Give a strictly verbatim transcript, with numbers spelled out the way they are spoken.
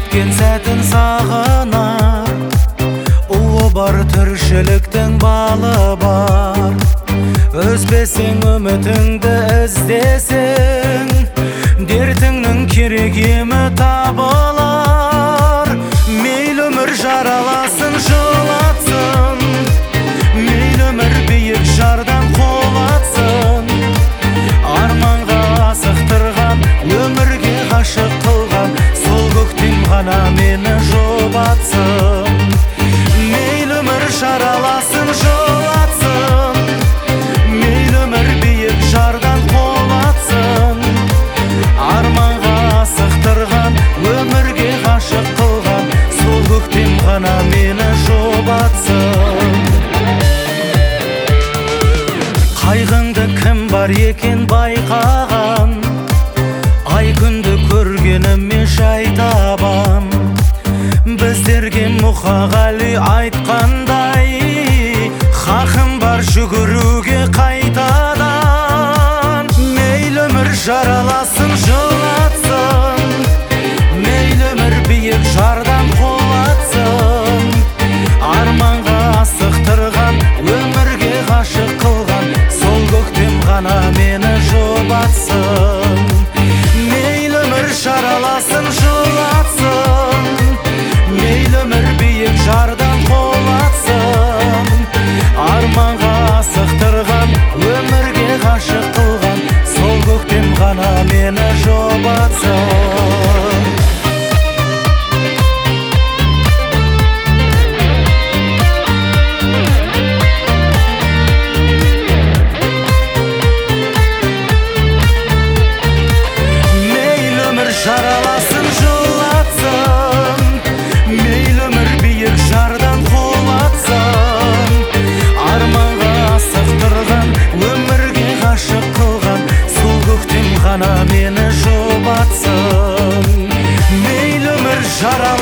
өткен сәтін сағынар, ұлы бар тіршіліктің балы бар. Өзбесең үмітіңді іздесең, дертіңнің керек емі табылар. Мейлі өмір жараласын, жылатсын, мейлі өмір биік жардан қолатсын. Арманға асықтырған, өмірге ғашық қылған, сол көктем ғана мені жұбатсын. Мейлі өмір жараласын, жылатсын, мейлі өмір биік жардан қолатсын. Арманға асықтырған, өмірге ғашық қылған, сол көктем ғана мені жұбатсын. Қайғыңды кім бар екен байқаған, ай күнді көргеніме жай табам. Біздерге Мұқағали айтқандай, хақым бар жүгіруге қайтадан. Мейлі өмір жараласын, жылатсын, мейлі өмір биік жардан қолатсын. Арманға асықтырған, өмірге ғашық қылған, сол көктем ғана мені жұбатсын. Мейлі өмір жараласын, жылатсын, мейлі өмір биік жардан қолатсын. Арманға асықтырған, өмірге ғашық қылған, сол көктем ғана мені жұбатсын. Жараласын, жылатсын, мейлі өмір биік жардан қолатсын. Арманға асықтырған, өмірге ғашық қылған, сол көктем ғана мені жұбатсын. Мейлі өмір жараласын.